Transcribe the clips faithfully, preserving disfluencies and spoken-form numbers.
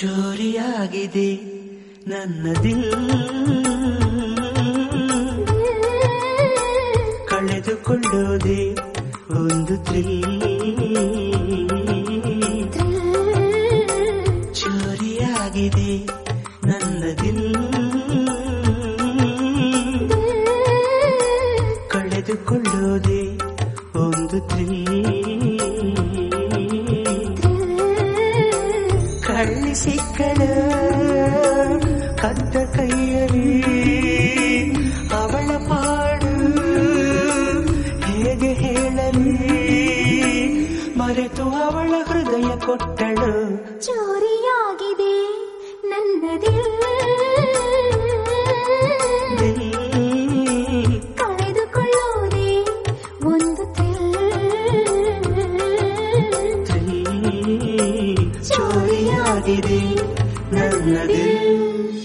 ಚೋರಿಯಾಗಿದೆ ನನ್ನ ದಿಲ್, ಕಳೆದುಕೊಳ್ಳೋದೆ ಒಂದು ಥ್ರಿಲ್. ಚೋರಿಯಾಗಿದೆ ನನ್ನ ದಿಲ್, ಕಳೆದುಕೊಳ್ಳೋದೆ ಒಂದು ಥ್ರಿಲ್. ಕಳ್ಳಿ ಸಿಕ್ಕಳ ಕದ್ದ ಕೈಯಲ್ಲಿ ಅವಳ ಪಾಡು ಹೇಗೆ ಹೇಳಲಿ, ಮರೆತು ಅವಳ ಹೃದಯ ಕೊಟ್ಟಳು. ಚೋರಿಯಾಗಿದೆ ನನ್ನ ದಿಲ್, ಕಳೆದುಕೊಳ್ಳೋದೆ ಒಂದು ಥ್ರಿಲ್. ಚೋರಿಯಾಗಿದೆ ನನ್ನ ದಿಲ್.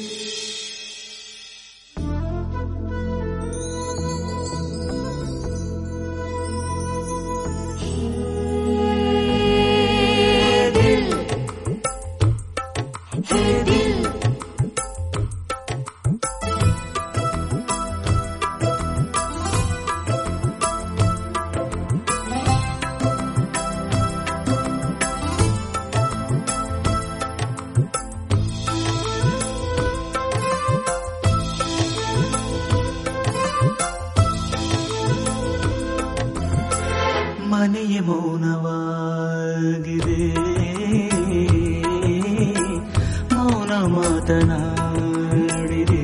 ಮನೆಯ ಮೌನವಾಗಿದೆ, ಮೌನ ಮಾತನಾಡಿದೆ,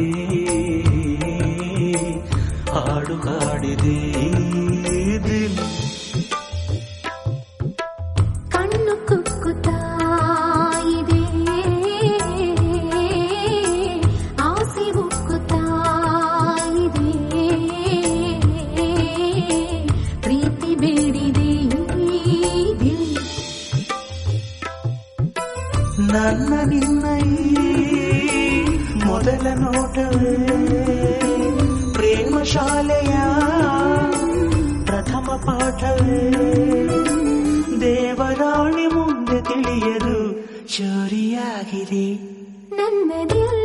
ಹಾಡು ಹಾಡಿದೆ ದಿಲ್. ಕಣ್ಣು ಕುಕ್ಕುತ್ತಾ ಇದೆ, ಆಸೆ ಉಕ್ಕುತ್ತಾ ಇದೆ, ಪ್ರೀತಿ ಬೇಡಿದೆ ದಿಲ್. ನನ್ನ ನಿನ್ನ ಮೊದಲ ನೋಟವೇ ಪ್ರೇಮ ಶಾಲೆಯ ಪ್ರಥಮ ಪಾಠವೇ, ದೇವರಾಣಿ ಮುಂದೆ ತಿಳಿಯದು. ಚೋರಿಯಾಗಿದೆ ನನ್ನ ದಿಲ್,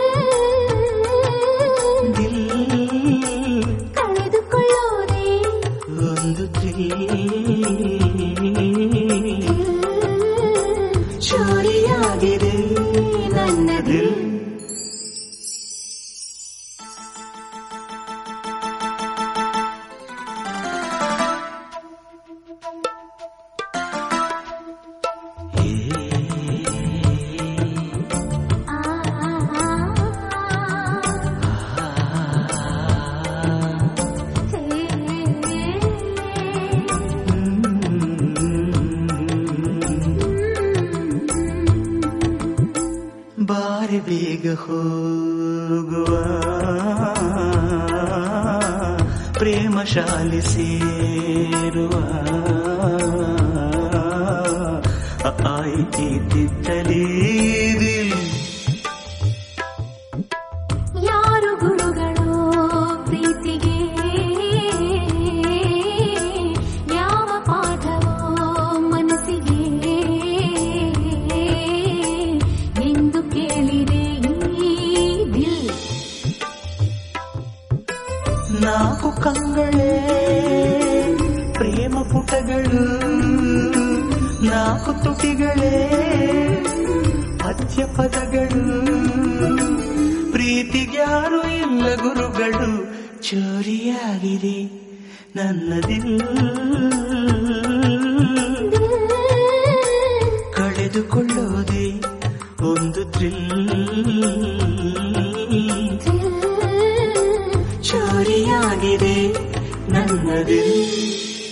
ದಿಲ್, ಕಳೆದುಕೊಳ್ಳೋದೆ ಒಂದು ಥ್ರಿಲ್. ಚೋರಿಯಾಗಿದೆ ನನ್ನ ದಿಲ್. ಬಾರಿ ಬೇಗ ಹೋಗುವ ಪ್ರೇಮ ಶಾಲೆ ಸೇರುವ ಆಯ್ತಿತ್ತಲೇ ದಿಲ್. ಯಾರು ಗುರುಗಳು ಪ್ರೀತಿಗೆ, ಯಾವ ಪಾಠವೋ ಮನಸ್ಸಿಗೆ ಎಂದು ಕೇಳಿದೆ ಈ ದಿಲ್. ನಾಲ್ಕು ಕಂಗಳೇ ಪ್ರೇಮ ಪುಟಗಳು, ನಾಲ್ಕು ತುಟಿಗಳೇ ಪದ್ಯ ಪದಗಳು, ಪ್ರೀತಿಗ್ಯಾರು ಇಲ್ಲ ಗುರುಗಳು. ಚೋರಿಯಾಗಿದೆ ನನ್ನ ದಿಲ್, ಕಳೆದುಕೊಳ್ಳೋದೆ ಒಂದು ಥ್ರಿಲ್. ಚೋರಿಯಾಗಿದೆ ನನ್ನ ದಿಲ್.